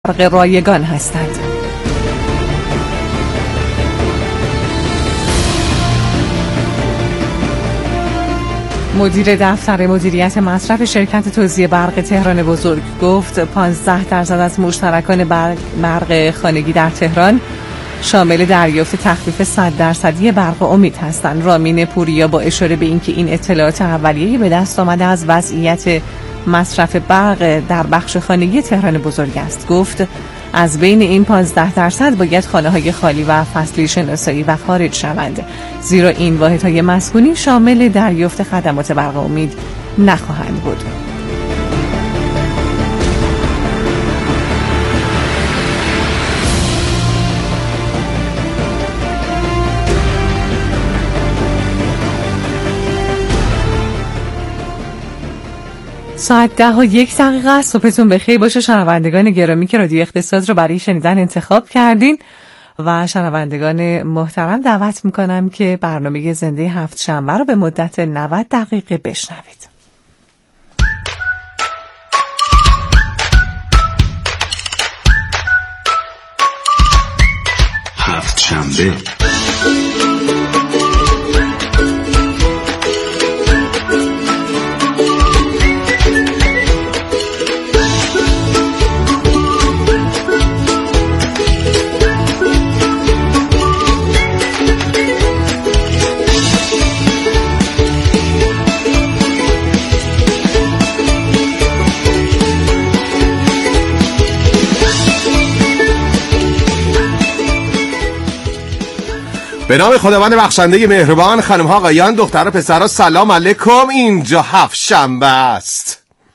برق رایگان هستند. مدیر دفتر مدیریت مصرف شرکت توزیع برق تهران بزرگ گفت 15% از مشترکان برق خانگی در تهران شامل دریافت تخفیف 100% برق امید هستند. رامین پوریا با اشاره به اینکه این اطلاعات اولیه‌ای به دست آمده از وضعیت مصرف برق در بخش خانگی تهران بزرگ است، گفت از بین این 15% باید خانه‌های خالی و فصلی شناسایی و خارج شوند، زیرا این واحدهای مسکونی شامل دریافت خدمات برق امید نخواهند بود. ساعت 10:01 است. صبحتون بخیر باشه شنوندگان گرامی که رادیو اقتصاد رو برای شنیدن انتخاب کردین و شنوندگان محترم دعوت میکنم که برنامه زنده هفت شنبه رو به مدت 90 دقیقه بشنوید. هفت شنبه به نام خداوند بخشنده مهربان. خانم‌ها آقایان دختر و پسرها سلام علیکم. اینجا هفت شنبه است.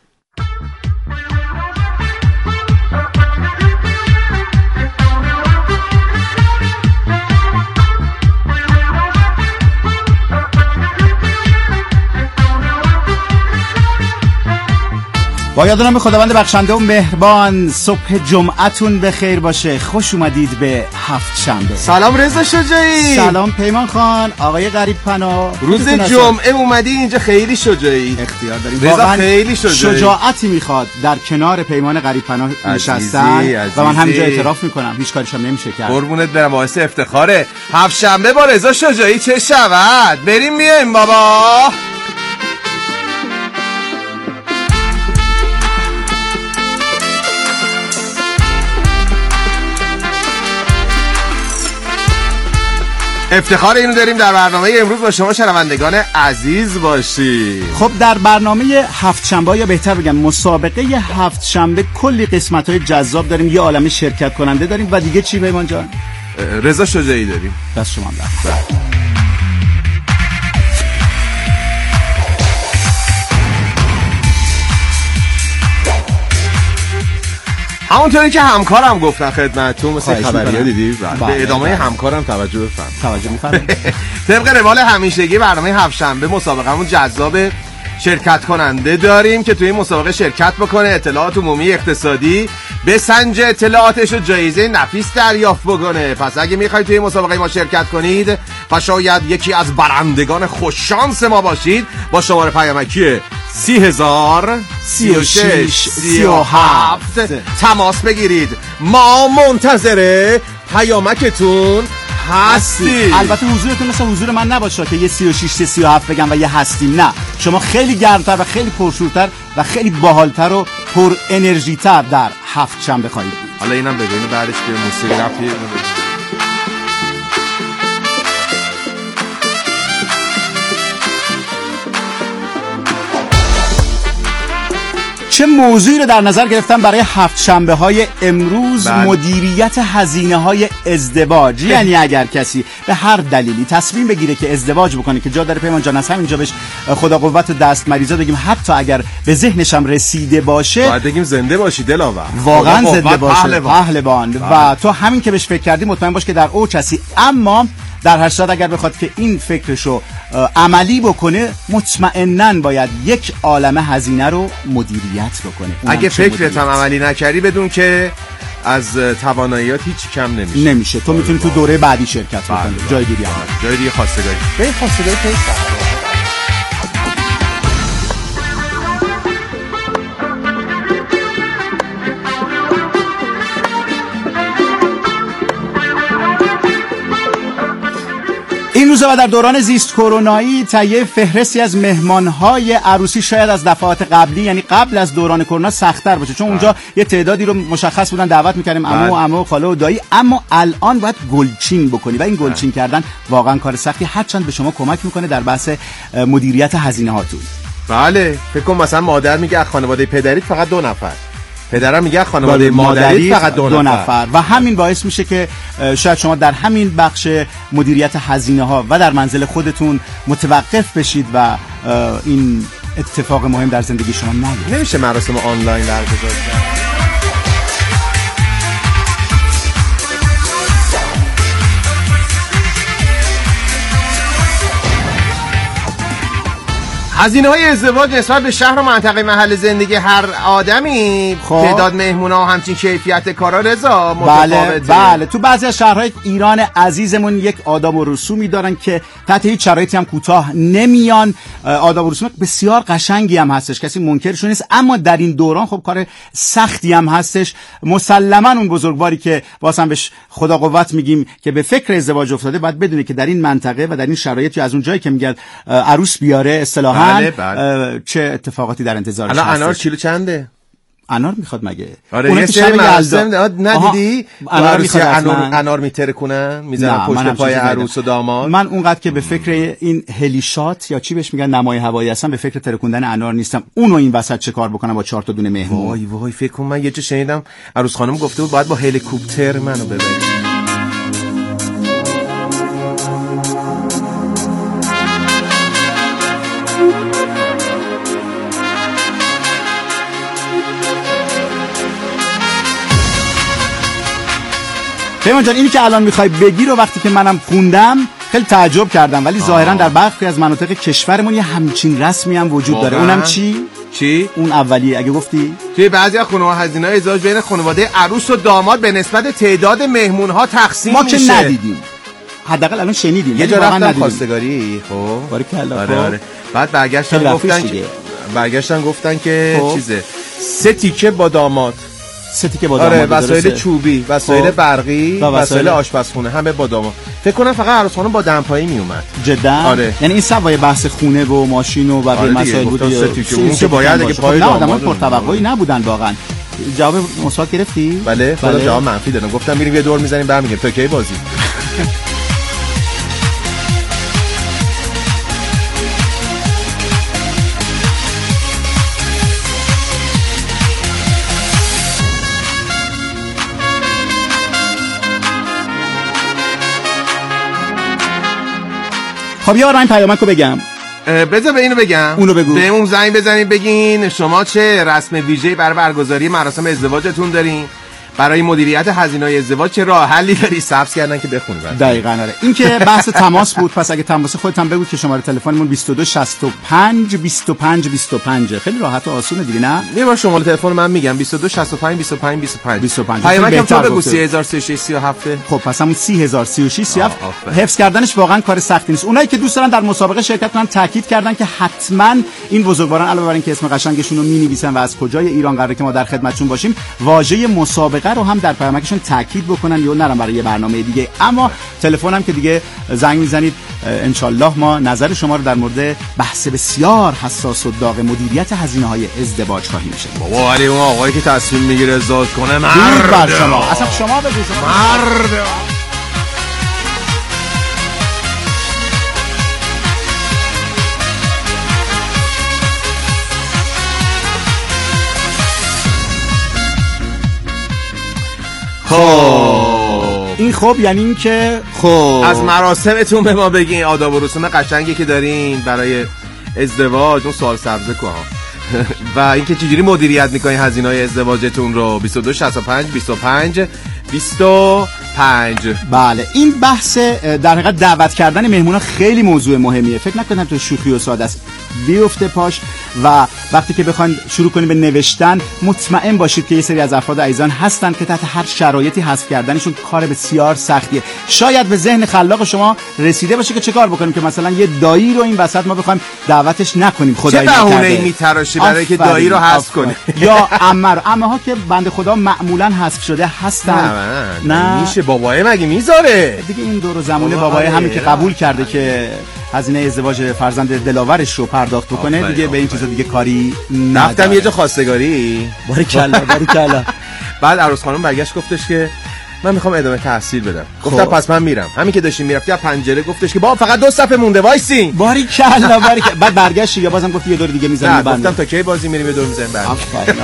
با یادنام خداوند بخشنده و مهربان، صبح جمعتون بخیر باشه. خوش اومدید به هفت شنبه. سلام رضا شجاعی. سلام پیمان خان. آقای غریب پناه، روز جمعه اومدی اینجا، خیلی شجاعی. اختیار داریم. رضا خیلی شجاعی. شجاعتی میخواد در کنار پیمان غریب پناه نشستن و من همینجا اعتراف میکنم هیچ کاریشم نمیشه کرد. قربونت برم، باعث افتخاره. هفت شنبه با رضا شجاعی چه شود؟ بریم بیایم بابا. افتخار اینو داریم در برنامه امروز با شما شنوندگان عزیز باشی. خب در برنامه هفت شنبه، یا بهتر بگم مسابقه هفت شنبه، کلی قسمت‌های جذاب داریم. یه عالمه شرکت کننده داریم و دیگه چی پیمان جان؟ رضا شجاعی داریم. دست شما در. همونطوری که همکارم گفتن خدمتتون، مثل خبری‌ها دیدی؟ به ادامه همکارم توجه می‌فرمایید. طبق روال همیشگی برنامه هفت شنبه مسابقه‌مون جذاب شرکت کننده داریم که توی این مسابقه شرکت بکنه، اطلاعات عمومی اقتصادی بسنجه، اطلاعاتش رو جایزه نفیس دریافت بکنه. پس اگه میخواید توی این مسابقه ما شرکت کنید و شاید یکی از برندگان خوششانس ما باشید، با شماره پیامکی 30,000 36 37 تماس بگیرید. ما منتظر پیامکتون هستی. البته حضورتون مثل حضور من نباشه که یه 36 37 بگم و یه هستیم. نه، شما خیلی گرمتر و خیلی پرشورتر و خیلی باحالتر و پر انرژی تر در هفت شنبه خواهید بود. حالا اینم بگوین بعدش که موسیقی رفتی. چه موضوعی رو در نظر گرفتم برای هفت شنبه های امروز؟ مدیریت هزینه های ازدواج. یعنی اگر کسی به هر دلیلی تصمیم بگیره که ازدواج بکنه، که جا داره پیمان جان از همینجا بهش خدا قوت و دست مریضا بگیم، حتی اگر به ذهنش هم رسیده باشه، باید بگیم زنده باشی دلاور، واقعا زنده باشه، پهلوان. و تو همین که بهش فکر کردی مطمئن باش که در اوج هستی. اما در هر صورت اگر بخواد که این فکرشو عملی بکنه، مطمئناً باید یک عالمه هزینه رو مدیریت بکنه. اگه فکرت هم عملی نکردی بدون که از تواناییات هیچ کم نمیشه. تو میتونی تو دوره بعدی شرکت بکنی. جای دیگه جای دیگه خواستگاری. به خواستگاری این روزا و در دوران زیست کرونایی تهیه فهرستی از مهمانهای عروسی شاید از دفعات قبلی، یعنی قبل از دوران کرونا، سخت‌تر باشه، چون اونجا یه تعدادی رو مشخص بودن دعوت می‌کردیم، عمو و خاله و دایی، اما الان باید گلچین بکنی و این گلچین کردن واقعا کار سختی، هرچند به شما کمک میکنه در بحث مدیریت هزینه هاتون. بله، فکر کنم مثلا مادر میگه از خانواده پدریت فقط 2 نفر، پدرم میگه خانواده مادریت فقط 2 نفر و همین باعث میشه که شاید شما در همین بخش مدیریت هزینه ها و در منزل خودتون متوقف بشید و این اتفاق مهم در زندگی شما نیفته. نمیشه مراسم آنلاین برگزار کرد؟ هزینه‌های ازدواج نسبت به شهر و منطقه محل زندگی هر آدمی، تعداد مهمونا و همچین کیفیت کارا رضا متفاوته. بله تو بعضی از شهرهای ایران عزیزمون یک آداب و رسومی دارن که تحت هیچ شرایطی هم کوتاه نمیان. آداب و رسوم بسیار قشنگی هم هستش، کسی منکرش نیست، اما در این دوران خب کار سختی هم هستش. مسلما اون بزرگواری که واسه بهش خدا قوت میگیم که به فکر ازدواج افتاده، باید بدونه که در این منطقه و در این شرایط از اون جایی که میگن عروس بیاره اصطلاحاً چه اتفاقاتی در انتظارش هست. الان انار کیلو چنده؟ انار میخواد مگه؟ آره یه سری ندیدی؟ انار میخواد، انار میترکونن میزنن پشت پای عروس و داماد. من اونقدر که به فکر این هلیشات یا چی بهش میگن نمای هوایی هستم، به فکر ترکوندن انار نیستم. اونو این وسط چه کار بکنم با 4 تا دونه مهمون؟ وای فکر کنم من یه جا شنیدم عروس خانم گفته بود باید با هلیکوپتر منو ببرید. پیمان جان، اینی که الان میخوای بگی رو وقتی که منم خوندم خیلی تعجب کردم، ولی ظاهرا در برخی از مناطق کشورمون یه همچین رسمی هم وجود داره. اونم چی؟ اون اولی اگه گفتی؟ توی بعضی از خانواده هزینه ازدواج بین خانواده عروس و داماد به نسبت تعداد مهمون‌ها تقسیم میشه. ما که ندیدیم، حداقل الان شنیدیم. یه جا رفتم خواستگاری، خب باریکلا. آره. بعد برگشتن گفتن که چیزه 3 تیکه با داماد، 3 تیکه با داماد، وسایل چوبی، وسایل برقی، وسایل آشپزخونه، همه با داماد. فکر کنم فقط عروس خانم با دمپایی می اومد. جدا؟ آره. یعنی این سوای بحث خونه و ماشین و بقیه مسائل بود. اون که باید اگه پای داماد پرتوقعی نبودن واقعا. جواب مثبت گرفتی؟ بله، خدا جواب منفی دادم. گفتم میریم یه دور میزنیم برمیگردیم تا کی بازی. خب یه این پیامکو بگم. بذار به اینو بگم. اونو بگو. بهمون زنگ بزنین بگین شما چه رسم ویژه‌ای برای برگزاری مراسم ازدواجتون دارین؟ برای مدیریت هزینه‌های ازدواج چه راه حلی داری؟ سبز کردن که بخونی. دقیقاً آره. این که بحث تماس بود، پس اگه تماس خودت هم بگو که شماره تلفنمون 2265 25 25. خیلی راحت و آسونه دیگه، نه؟ یه بار شماره تلفن من میگم 2265 25 25. پیامکم تو بگو 303637. خب پس همون 3003637. حفظ کردنش واقعا کار سختی نیست. اونایی که دوست دارن در مسابقه شرکت کنن تاکید کردن که حتما این بزرگواران علاوه بر اینکه اسم قشنگشون رو می‌نویسن و از کجای ایران قراره که ما در خدمتشون باشیم، واژه مسابقه رو هم در پیامکشون تاکید بکنن یا نرم برای یه برنامه دیگه. اما تلفنم که دیگه زنگ میزنید، ان شاءالله ما نظر شما رو در مورد بحث بسیار حساس و داغ مدیریت هزینه‌های ازدواج خواهیم شنید. بابا ولی اون آقایی که تصمیم میگیره ازدواج کنه مرد بر شما. اصلا شما بگید مرد. این خب یعنی این که از مراسمتون به ما بگین، آداب و رسوم قشنگی که دارین برای ازدواج، اون سوال سبزه کن و اینکه چجوری مدیریت میکنین هزینه‌های ازدواجتون رو. 2265 25 25. بله، این بحث در حقیقت دعوت کردن مهمونا خیلی موضوع مهمیه. فکر نکنم تو شوخی و ساده است، بیفته پاش و وقتی که بخواید شروع کنید به نوشتن مطمئن باشید که یه سری از افراد عزیزان هستن که تحت هر شرایطی حذف کردنشون کار بسیار سختیه. شاید به ذهن خلاق شما رسیده باشه که چه کار بکنیم که مثلا یه دایی رو این وسط ما بخوایم دعوتش نکنیم، خدای نکرده. چه بهونه‌ای میتراشی برای که دایی رو حذف کنی؟ یا عمه ها که بنده خدا معمولا حذف شده هستن. نه میشه بابای مگه میذاره دیگه این دور زمونه بابای همین که قبول کرده که هزینه ازدواج فرزند دلاورش رو پرداخت بکنه دیگه به این چیزا دیگه کاری نداره. رفتم یه جا خواستگاری باریکلا بعد عروس خانم برگشت گفتش که من میخوام ادامه تحصیل بدم. گفتم پس من میرم. همین که داشتیم میرفتی از پنجره گفتش که بابا فقط 2 صفحه مونده وایسین. باریکلا بعد برگشت یا بازم گفت یه دور دیگه میزنیم بعد گفتم تا کی بازی میریم یه دور میزنیم بعد. آفرین.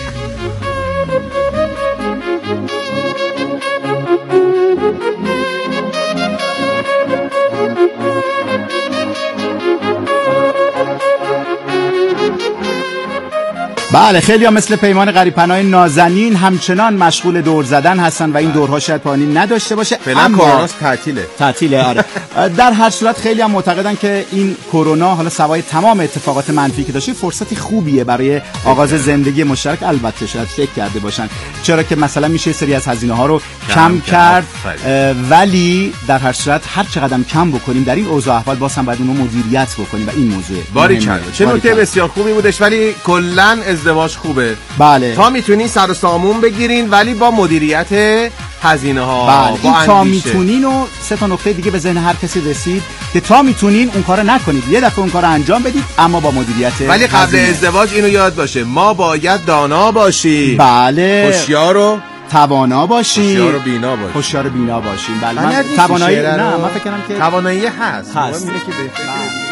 بله خیلی ها مثل پیمان غریب‌پناه نازنین همچنان مشغول دور زدن هستن و این دورها شاید پایانی نداشته باشه. فعلا کرونا تعطیله. آره. در هر صورت خیلی هم معتقدن که این کرونا حالا سوای تمام اتفاقات منفی که داشته فرصتی خوبیه برای آغاز زندگی مشترک. البته شاید فکر کرده باشن چرا که مثلا میشه سری از هزینه ها رو کم کرد، ولی در هر صورت هر چقدر کم بکنیم در این اوضاع احوال باز هم باید اون رو مدیریت بکنیم و این موضوع باریکلا. چه نکته بسیار خوبی بودش. ولی کلا ازدواج خوبه. بله. تا میتونین سر و سامون بگیرین ولی با مدیریت هزینه ها. بله. این تا میتونین و 3 تا نکته دیگه به ذهن هر کسی رسید که تا میتونین اون کارو نکنید، یه دفعه اون کارو انجام بدید اما با مدیریت. ولی قبل ازدواج اینو یاد باشه ما باید دانا باشیم. بله. هوشیار و توانا باشیم. هوشیار و بینا باشیم. هوشیار و بینا باشیم. بله. من توانایی نه من فکر کنم که توانایی هست. اینه که بهتره.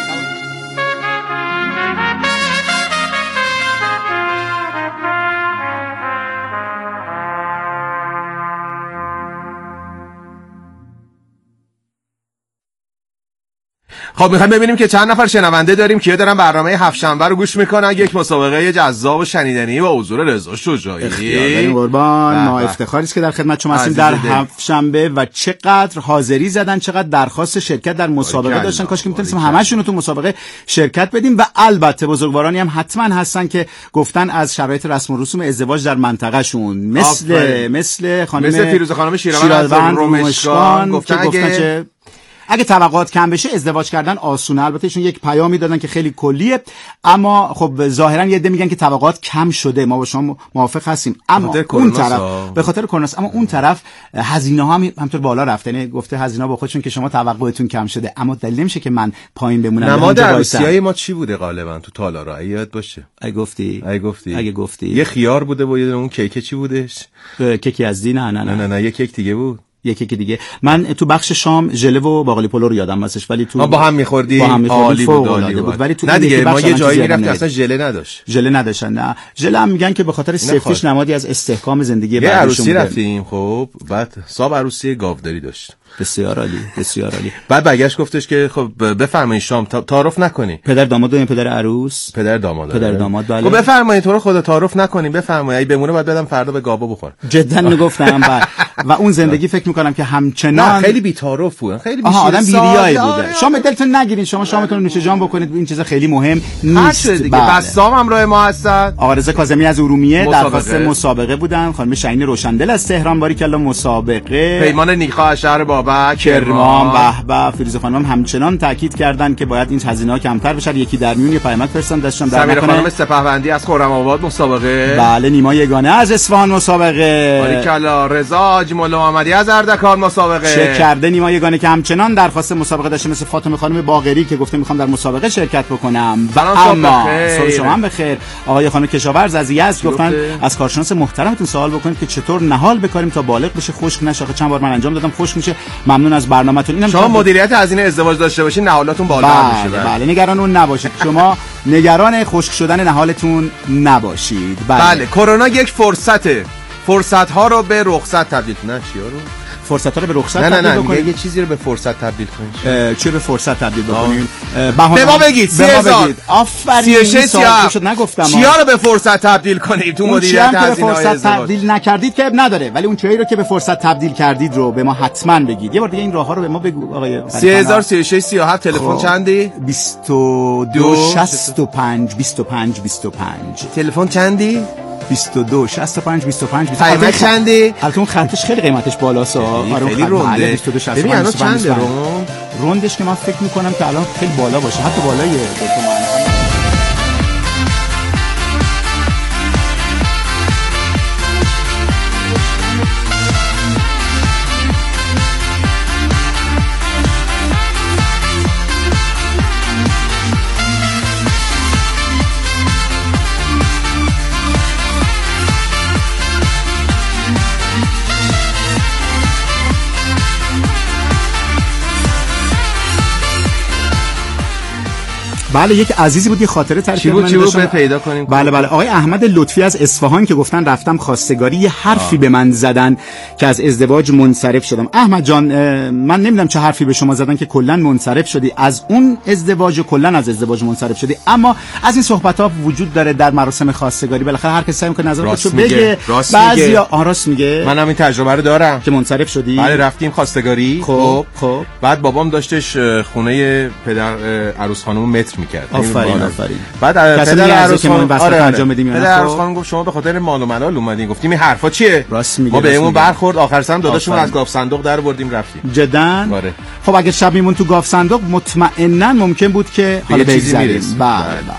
خب میخوایم ببینیم که چند نفر شنونده داریم که دارن برنامه هفت‌شنبه رو گوش میکنن. یک مسابقه جذاب و شنیدنی با حضور رضا شجاعی. اختیار قربان. ما افتخاری است که در خدمت شما هستیم در هفت‌شنبه و چقدر حاضری زدن، چقدر درخواست شرکت در مسابقه داشتن. کاش که میتونستیم همشون رو تو مسابقه شرکت بدیم. و البته بزرگوارانی هم حتما هستن که گفتن از شرایط رسم و رسوم ازدواج در منطقه‌شون مثل خانم فیروزه خانم شیروان رومشگان گفتن که اگه توقعات کم بشه ازدواج کردن آسونه. البته ایشون یک پیامی دادن که خیلی کلیه، اما خب ظاهرا یه عده میگن که توقعات کم شده. ما با شما موافق هستیم، اما اون طرف به خاطر کرونا، اما اون طرف هزینه ها همینطور بالا رفته. یعنی گفته هزینه با خودشون که شما توقعتون کم شده، اما دلیل نمیشه که من پایین بمونم. نماد عروسیای ما چی بوده غالبا تو تالارا؟ یاد باشه. اگه گفتی یه خیار بوده با یه اون کیک چی بودش؟ کیک یزدی؟ نه یه کیک دیگه بود. یکی که دیگه من تو بخش شام ژله و باقالی پلو رو یادم هستش، ولی تو با هم می‌خوردی عالی بود. ولی تو نه دیگه ما یه جایی می‌رفتیم اصلا ژله نداشتن. نه ژله هم میگن که به خاطر سفتیش نمادی از استحکام زندگی بعدشون. یه عروسی رفتیم خب بعد صاحب عروسی گاوداری داشت. بسیار عالی. بعد برگشت گفتش که خب بفرمایید شام تعارف نکنی. پدر داماد و پدر عروس پدر داماد بله. خب بفرمایید تو رو خدا تعارف نکنیم، بفرمایید اگه بمونه بعد بدم فردا به گابا بخور. جدا گفتم و اون زندگی فکر می‌کنم که همچنان خیلی بی‌تعارف بود، خیلی آدم بی‌ریایی بوده. شما دلتون نگیرین، شما شامتون رو نوش جان بکنید، این چیز خیلی مهم نیست دیگه. بسام همراه ما هستن. آقا رضا کاظمی از ارومیه درخواست مسابقه بودن. خانم شاهین روشندل از تهران باریکلا مسابقه. پیمان نیکا از شهر بابک کرمان. به فیروزه خانم همچنان تاکید کردن که باید این هزینه‌ها کمتر بشه. یکی در میون یه پیامک فرستادن داشتم در سمیر خانم سپهبندی از خرم‌آباد مسابقه. بله. نیما یگانه از اصفهان مسابقه. باریکلا. رضا حاجی مولا محمدی از اردکان مسابقه. چک کرده نیما یگانه که همچنان درخواست مسابقه داشته، مثل فاطمه خانم باقری که گفته میخوام در مسابقه شرکت بکنم. اما صبح شما هم بخیر. آقای خانم کشاورز از یزد گفتن از کارشناس محترمتون سوال بکنید که چطور نهال بکاریم تا بالغ بشه خشک نشه. چند بار من انجام دادم خشک میشه. ممنون از برنامه‌تون. اینم شما مدیریت هزینه ازدواج داشته باشین نهالاتون بالا میشه. بله نگران اون نباشید. شما نگران خشک شدن نهالتون نباشید. بله کرونا یک فرصت ها رو به رخصت تبدیل کنن. چیا رو؟ فرصت ها رو به رخصت تبدیل بکنید. یه چیزی رو به فرصت تبدیل کنید. چی به فرصت تبدیل بکنیم؟ به ما بگید 30,000. آفرین. 36 شد نگفتم. چیا رو به فرصت تبدیل کنیم تو مدیریت هزینه های فرصت تبدیل نکردید که اب نداره، ولی اون چیزی رو که به فرصت تبدیل کردید رو به ما حتما بگید. یه بار دیگه این راهها رو به ما بگو آقای 30,000 36 37. تلفن چندی؟ 22 65 25 25. تلفن چندی؟ 22 65 25 قیمت چنده؟ البته اون خطش خیلی قیمتش بالاست. خیلی رونده. 22 65 چنده روندش که من فکر میکنم که الان خیلی بالا باشه، حتی بالای 2 تومن. بله یک عزیزی بود یه خاطره تعریف من داشتم پیدا کنیم. بله آقای احمد لطفی از اصفهان که گفتن رفتم خواستگاری یه حرفی به من زدن که از ازدواج منصرف شدم. احمد جان من نمیدونم چه حرفی به شما زدن که کلا منصرف شدی از اون ازدواج و کلا از ازدواج منصرف شدی، اما از این صحبت ها وجود داره در مراسم خواستگاری. بالاخره هر کسی سعی می‌کنه نظر خودشو بگه. بعضیا راست میگه. منم این تجربه رو دارم که منصرف شدی. بله رفتیم خواستگاری. خب بعد بابام داشتش خونه پدر عروس خانم متر می‌کرد. آفرین. بعد پدر عروس خانم انجام بدیم. پدر عروس خانم گفت شما به خاطر مال و ملال اومدین. گفتیم این حرفا چیه؟ ما بهمون برخورد، آخر سر داداشمون از گاف صندوق در بردیم رفتیم. جدن؟ خب اگه شب میمون تو گاف صندوق مطمئناً ممکن بود که حالا بگذریم. بله.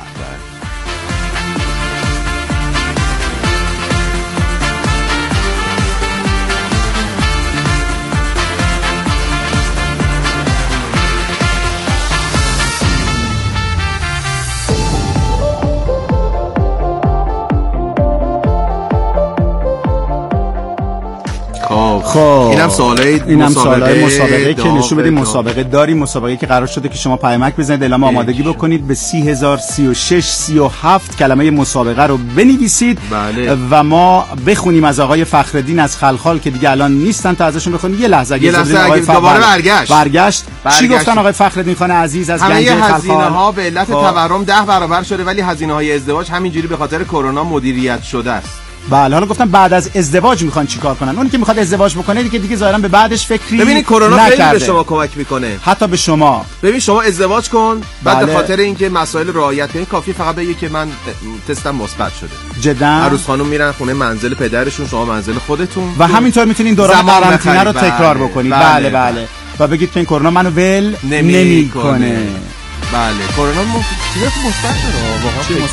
اینم سوالای مسابقه که نشون بدیم مسابقه داریم، مسابقه که قرار شده که شما پیامک بزنید، اعلام آمادگی بکنید به 30,036 37 کلمه مسابقه رو بنویسید. بله. و ما بخونیم از آقای فخرالدین از خلخال که دیگه الان نیستن تا ازشون بخونیم. یه لحظه دوباره برگشت. چی گفتن آقای فخرالدین خان عزیز از گنج خلخال؟ هزینه‌ها به علت تورم 10 برابر شده ولی هزینه‌های ازدواج همینجوری به خاطر کرونا مدیریت شده است. بله حالا گفتم بعد از ازدواج میخوان چیکار کنن. اونی که میخواد ازدواج بکنه دیگه ظاهرا به بعدش فکری ببینید کرونا خیلی به شما کمک میکنه، حتی به شما. ببین شما ازدواج کن بعد به خاطر اینکه مسائل رعایت کنی کافی فقط بگی که من تستم مثبت شده. جدا عروس خانم میرن خونه منزل پدرشون، شما منزل خودتون و همینطور میتونین دوران قرنطینه رو تکرار بکنید. بله و بگید که این کرونا منو ول نمیکنه. بله کرونا چیزی مثبت داره واقعا.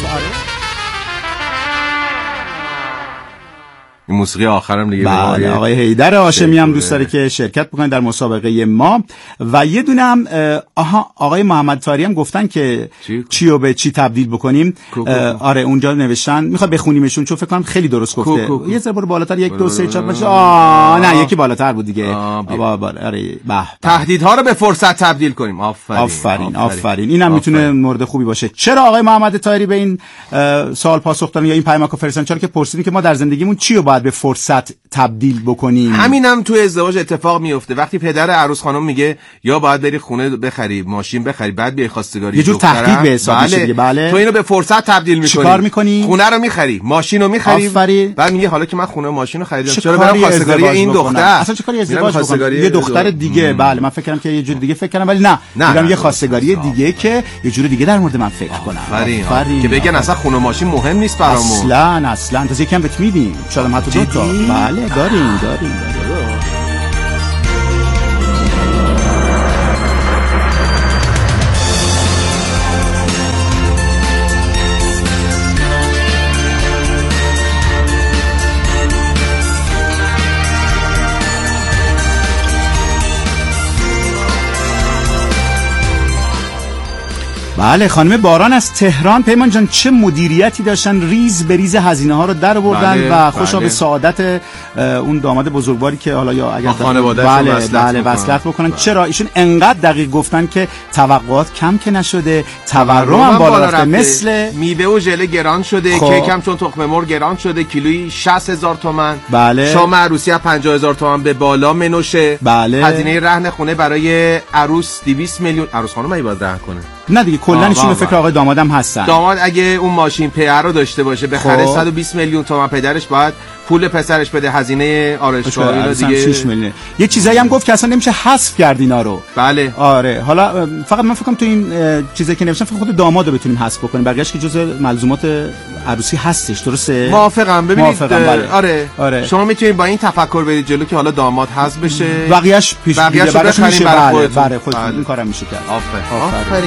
این موسیقی آخرم دیگه بله آقای حیدر هاشمی هم دوست داره که شرکت بکنه در مسابقه ما. و یه دونه هم آقای محمد طاری هم گفتن که چی رو به چی تبدیل بکنیم. آره اونجا نوشتن میخواد بخونیمشون چون فکر کنم خیلی درست گفته. یه ذره بالاتر 1 2 3 4 باشه. نه یکی بالاتر بود دیگه. آره تهدیدها رو به فرصت تبدیل کنیم. آفرین اینم میتونه مورد خوبی باشه. چرا آقای محمد طاری به این سوال پاسخ دادن یا این پیامک فرستادن؟ چرا که پرسیدین که ما در زندگیمون چی رو باید به فرصت تبدیل بکنیم. همینم توی ازدواج اتفاق میفته. وقتی پدر عروس خانم میگه یا باید بری خونه بخری، ماشین بخری، بعد بیای خواستگاری، یه جور تهدید به حساب میشه دیگه. بله تو اینو به فرصت تبدیل میکنی. چیکار میکنی؟ خونه رو میخری، ماشین رو میخری، بعد میگه حالا که من خونه و ماشین رو خریدم چرا برم خواستگاری این دختر؟ اصلا چه کاری ازدواج بکنم؟ یه دختر دیگه. بله من فکر کردم که یه جور دیگه فکر کردم ولی نه میگم یه خواستگاری دیگه که یه جور دیگه در مورد من فکر کنم. آفرین که بگن اصلا خونه و ماشین مهم نیست برامون. اصلا تا یکم بهت میدیم. شاید حتی دو تا. بله داریم. بله خانم باران از تهران. پیمان جان چه مدیریتی داشتن، ریز به ریز هزینه ها رو در آوردن و خوشا به سعادت اون داماد بزرگواری که حالا یا اگر خانواده‌شون وصلت بکنن. چرا ایشون انقدر دقیق گفتن که توقعات کم که نشده، تورم هم بالا رفته، مثل میوه و ژله گران شده، کیک هم چون تخم مرغ گران شده کیلویی 60,000 تومان. بله شام عروسی 50,000 تومان به بالا منوشه. بله هزینه رهن خونه برای عروس 200 میلیون. عروس خانم باید رهن کنه. نه دیگه کلا ایشون فکر آقای دامادم هستن. داماد اگه اون ماشین PR رو داشته باشه بخره 120 میلیون تومان، پدرش باید پول پسرش بده، هزینه آرایشگاه رو دیگه 6 میلیون. یه چیزایی هم گفت که اصلا نمیشه حذف کرد اینا رو. بله آره حالا فقط من فکر کنم تو این چیزایی که نوشتم خود دامادو بتونیم حذف بکنیم، بقیه‌اش که جزء ملزومات عروسی هستش. درسته؟ موافقم. ببینید بله. آره شما میتونید با این تفکر برید جلو که حالا داماد حذف بشه، بقیه‌اش پیش میشه. برای خودتون این کارم میشه کرد. آفرین.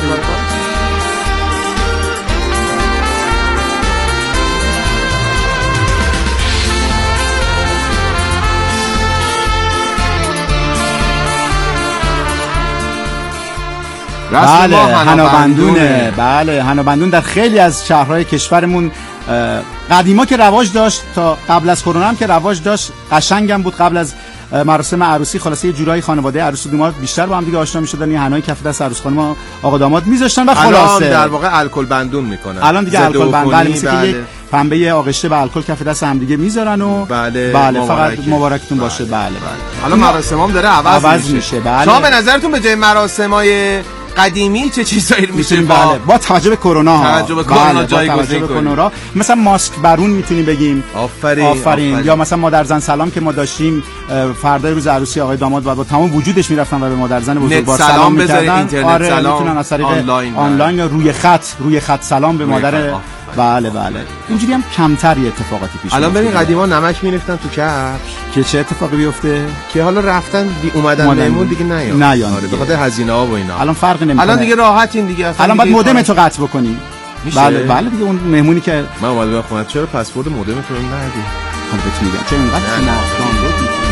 بله هنابندونه. بله هنابندون در خیلی از شهرهای کشورمون قدیما که رواج داشت، تا قبل از کرونا هم که رواج داشت، قشنگم بود. قبل از مراسم عروسی خلاصه یه جورایی خانواده عروس و داماد بیشتر با هم دیگه آشنا می‌شدن، یه حنای کف دست عروس خانم آقا داماد می‌ذاشتن و خلاصه در واقع الکل بندون میکنن. الان دیگه الکل بندون مثل که یک پنبه آغشته به الکل کف دست هم دیگه میذارن و بله فقط مبارکتون باشه. بله حالا مراسمام داره عوض میشه. بله. شما به نظرتون به جای مراسمای قدیمی چه چیزایی میتونیم با توجه به کرونا جایگزین کنیم؟ مثلا ماسک برون میتونیم بگیم. آفرین. یا مثلا مادر زن سلام که ما داشتیم فردای روز عروسی آقای داماد و با تمام وجودش میرفتن و به مادر زن بزرگوار سلام میکردن. اینترنت سلام میتونن از طریق آنلاین یا روی خط سلام به مادر. بله اینجوری هم کمتر اتفاقاتی پیش میاد. الان ببین قدیما نمک میریختن تو کفش که چه اتفاقی بیفته که حالا رفتن اومدن مهمون دیگه نیان به خاطر هزینه ها و اینا. الان فرق نمیکنه. الان دیگه راحتین دیگه. الان باید مودمتو قطع بکنی. بله دیگه اون مهمونی که من اومدم خونه چرا پسورد مودمتو رو ندی؟ خب بهت میگم چون اینقدر دانلود میکنی.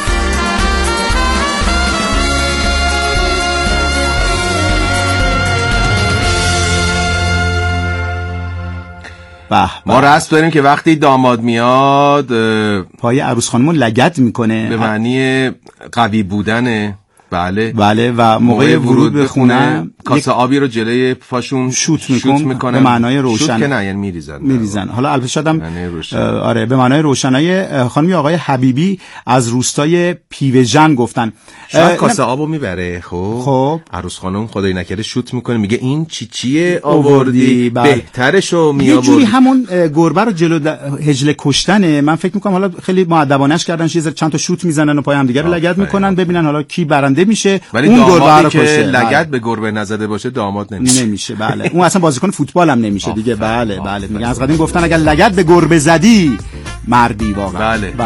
ما رسم داریم که وقتی داماد میاد پای عروس خانمو لگد میکنه به معنی قوی بودنه. بله و موقع ورود به خونه کاسه آبی رو جلوی پاشون شوت میکنن به معنای روشن. شوت که نه یعنی میریزن. حالا البته شدم آره به معنای روشنای خانمی آقای حبیبی از روستای پیوژن گفتن شاید کاسه آبو میبره. خب عروس خانم خدای نکرده شوت میکنه میگه این چیه آوردی بهترشو میآوردی. یه جوری همون گربه رو جلو هجله کشتنه. من فکر میکنم حالا خیلی مؤدبانش کردن چند تا شوت میزنن و پای هم دیگه رو لگد میکنن ببینن حالا کی برنده میشه. ولی اون گربه که لگد به گربه نزده باشه داماد نمیشه. بله اون اصلا بازیکن فوتبال هم نمیشه دیگه. بله میگن از قدیم گفتن اگر لگد به گربه زدی مردی واقعا. بله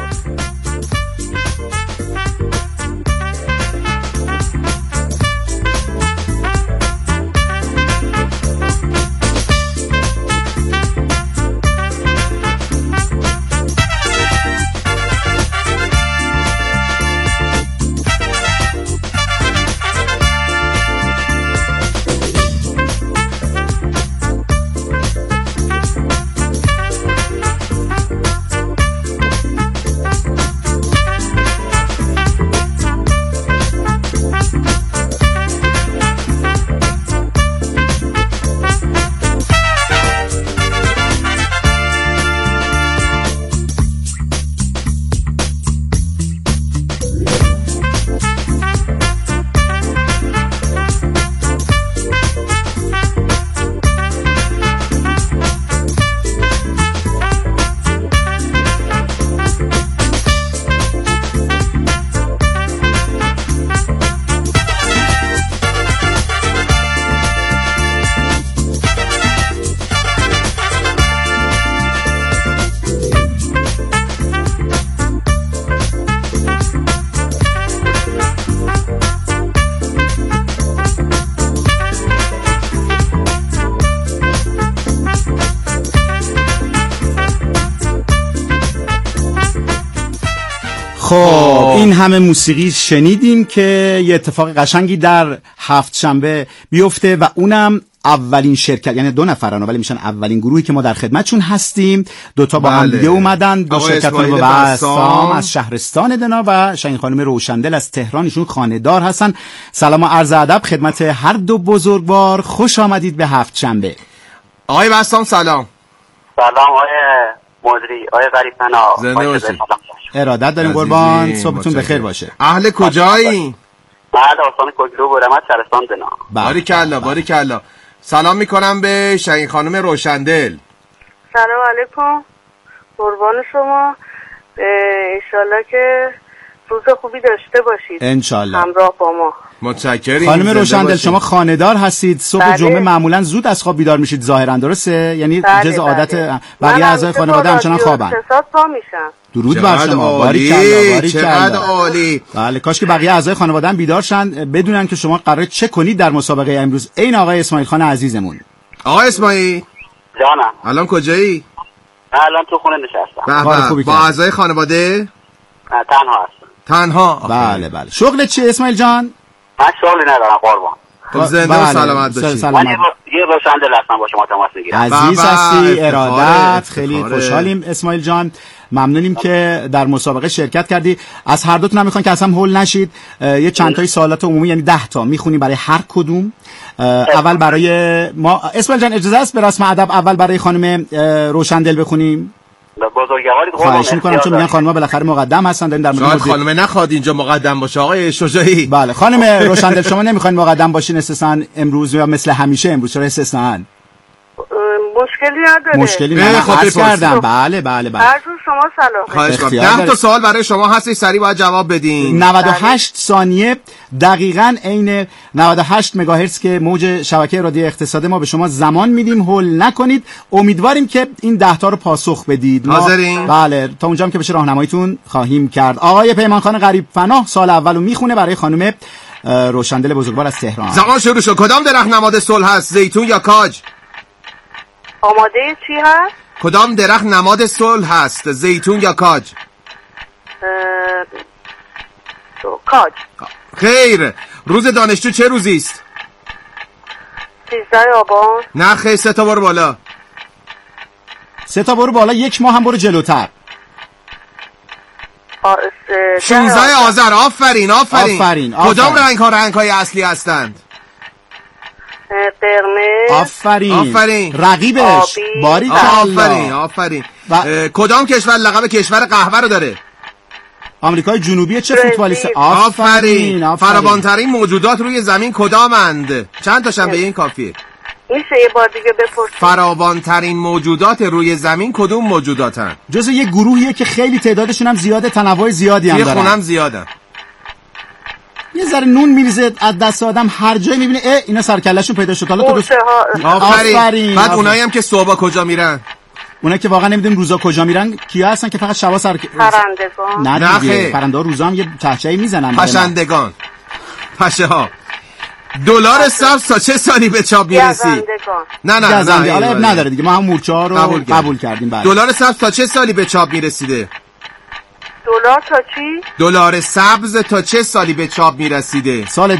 این همه موسیقی شنیدیم که یه اتفاق قشنگی در هفت‌شنبه بیفته و اونم اولین شرکت، یعنی 2 نفرن ولی میشن اولین گروهی که ما در خدمتشون هستیم. 2 تا با هم دیگه اومدن، 2 شرکت‌های بسام از شهرستان دنا و شاهین خانم روشندل از تهران. ایشون خانه‌دار هستن. سلام و عرض ادب خدمت هر 2 بزرگوار. خوش آمدید به هفت‌شنبه. آقای بسام سلام. سلام آقای مدری، آقای غریب پناه. زنده باشید. ارادت داریم قربان. صبحتون بخیر باشه. اهل کجایی؟ بعد آستان کوکلو برمت شهرستان دنا. باریکلا. سلام میکنم به شاهین خانم روشندل. سلام علیکم، قربان شما. انشالله که روز خوبی داشته باشید انشالله همراه با ما. متشکریم. خانم روشندل شما خانه‌دار هستید، صبح جمعه معمولا زود از خواب بیدار میشید ظاهرا، درسته؟ یعنی جز عادت بقیه اعضای خانواده همچنان خوابن. 3 ساعت پا میشم. درود بر شما. باریکلا. چقدر عالی. بله کاش که بقیه اعضای خانواده هم بیدار شن بدونن که شما قراره چه کنید در مسابقه امروز. این آقای اسماعیل خان عزیزمون. آقای اسماعیل جانم، الان کجایی؟ الان تو خونه نشستم. با اعضای خانواده؟ تنها هستم. تنها؟ بله. شغلت چیه اسماعیل جان؟ من شغلی ندارم قربان. خب زنده و سلامت باشید. من یه روشندل هستم با شما تماس میگیرم. عزیز هستی، ارادت. خیلی خوشحالیم اسماعیل جان. ممنونیم که در مسابقه شرکت کردی. از هر دوتون هم میخوان که اصلا هول نشید، یه چند تای سوالات عمومی یعنی 10 تا میخونیم برای هر کدوم. اول برای ما اسماعیل جان اجازه است به رسم ادب اول برای خانم روشندل بخونیم؟ بزرگواری خواهش میکنم، چون میگن خانم‌ها بالاخره مقدم هستن. داریم در شاید خانم نخواد اینجا مقدم باشه آقای شجاعی. بله خانم روشندل شما نمیخواین مقدم باشین استثنا امروز یا مثل همیشه امروز چرا استثنا؟ مشکلی نداره. مشکلی نداره کردم. بله هر جور شما سلام. خواهش می‌کنم. 10 تا سوال برای شما هست، سریع باید جواب بدین. 98 ثانیه دقیقاً عین 98 مگاهرتز که موج شبکه رادیو اقتصاد ما به شما زمان میدیم، هول نکنید. امیدواریم که این 10 تا رو پاسخ بدید. حاضرین؟ بله تا اونجام که بشه راهنماییتون خواهیم کرد. آقای پیمانخان غریب پناه سال اولو میخونه برای خانم روشندل بزرگوار از تهران. زمان شروع شد. کدام درخت نماد صلح هست؟ زیتون یا کاج؟ آماده چی هست؟ کدام درخت نماد صلح هست؟ زیتون یا کاج؟ کاج. خیر. روز دانشجو چه روزی است؟ 13 آبان. نه خیر، 3 تا برو بالا. 3 تا برو بالا، 1 ماه هم برو جلوتر. 16 آذر. آفرین. کدام رنگ‌های اصلی هستند؟ قرمز. آفرین. رقیبش آفرین. کدام کشور لقب کشور قهوه رو داره؟ آمریکای جنوبی. چه فوتبالیست؟ آفرین. فراوان‌ترین موجودات روی زمین کدامند؟ چند تاشم به این کافیه؟ میشه یه بار دیگه بپرسید؟ فراوان‌ترین موجودات روی زمین کدوم موجوداتن؟ جزو یه گروهیه که خیلی تعدادشون هم زیاده، تنوع زیادی هم دارن. یه خونم زیادن. یه ذره نون میریزه از دست آدم، هر جایی میبینه اینا سرکله‌شون پیدا شد. حالا تو آفرین. بعد اونایی هم که صبح کجا میرن؟ اونا که واقعا نمیدونیم روزا کجا میرن کیا هستن که فقط شبا پرندگان. نه دیگه پرنده ها روزا هم یه چهچه‌ای میزنن. پشندگان. پشه ها. دلار سبز تا چه سالی به چاپ میرسید؟ نه حالا نداره دیگه، ما هم مورچه ها رو قبول کردیم. بعد دلار سبز تا چه سالی به چاپ میرسیده؟ دلار تا چی؟ دلار سبز تا چه سالی به چاپ میرسیده؟ سال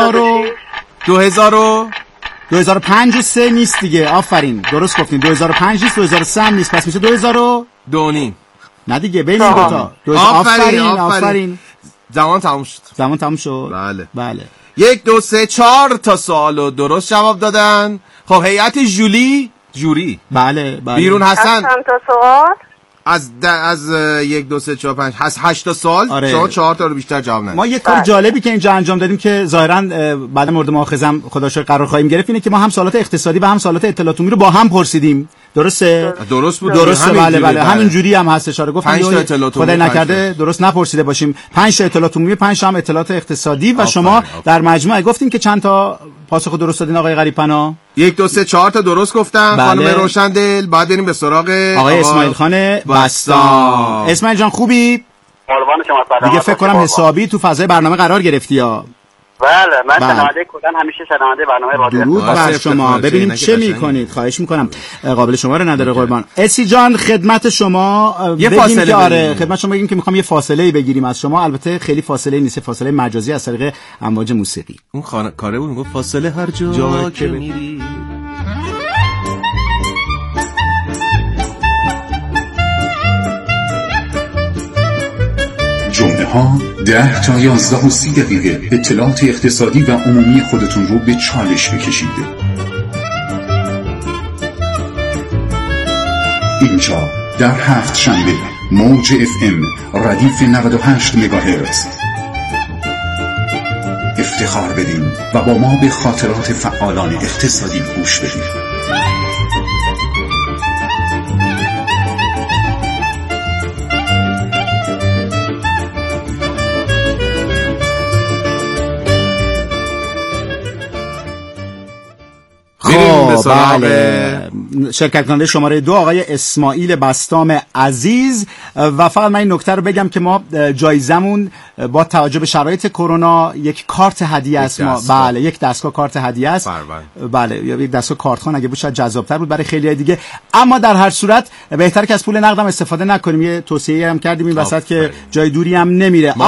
2005 و 3 نیست دیگه. آفرین درست گفتین. 2005 نیست، 2003 هم نیست، پس میشه 2002 نه دیگه، بین این دوتا. آفرین. زمان تموم شد. بله 1 2 3 4 تا سوالو درست جواب دادن. خب هیئت جوری بله بیرون هستن. چند تا سوال؟ از 1 2 3 4 5 هست 8 تا سوال. شما 4 تا رو بیشتر جواب ندید. ما یه کار جالبی که اینجا انجام دادیم که ظاهرا بعد مورد مؤاخذه خدا شکر قرار خواهیم گرفت، اینه که ما هم سوالات اقتصادی و هم سوالات اطلاعات عمومی رو با هم پرسیدیم. درسته؟ درست بود. بله همین جوری هم هست. اشاره گفتم خدای نکرده درست نپرسیده باشیم. 5 تا اطلاعات عمومی، 5 تا هم اطلاعات اقتصادی و شما در مجموع گفتیم که چند تا پاسخ درست دادین آقای غریب پناه؟ 1 2 3 4 تا درست گفتم. خانم روشندل. بعد بریم به سراغ آقای اسماعیل خان بستا. اسماعیل جان خوبی؟ قربان شما. دیگه فکر کنم حسابی تو فضای برنامه قرار گرفتی یا؟ بله من شنونده کردن، همیشه شنونده برنامه رادیو. درود بر شما. ببینیم چه میکنید. خواهش میکنم. قابل شما رو نداره قربان. اسی جان خدمت شما یه فاصله خدمت شما بگیم که میخوام یه فاصله بگیریم از شما. البته خیلی فاصله نیست، فاصله مجازی از طریق امواج موسیقی. اون کاره بود میگفت فاصله هر جا که میری. جمعه ها 10 تا 11 و 30 دقیقه اطلاعات اقتصادی و عمومی خودتون رو به چالش بکشید. اینجا در 7 شنبه موج FM ردیف 98 مگاهرتز. افتخار بدین و با ما به خاطرات فعالان اقتصادی گوش بدید. بله. شرکت کننده شماره 2 آقای اسماعیل بستام عزیز. و فقط من این نکته رو بگم که ما جایزمون با توجه به شرایط کرونا یک کارت هدیه است. بله یک دستگاه کارت هدیه است. بله یا یک دستگاه کارتخوان اگه بود شاید جذاب‌تر بود برای خیلی‌های دیگه، اما در هر صورت بهتره که از پول نقدم استفاده نکنیم. یه توصیه هم کردیم این وسط که جای دوری هم نمیره.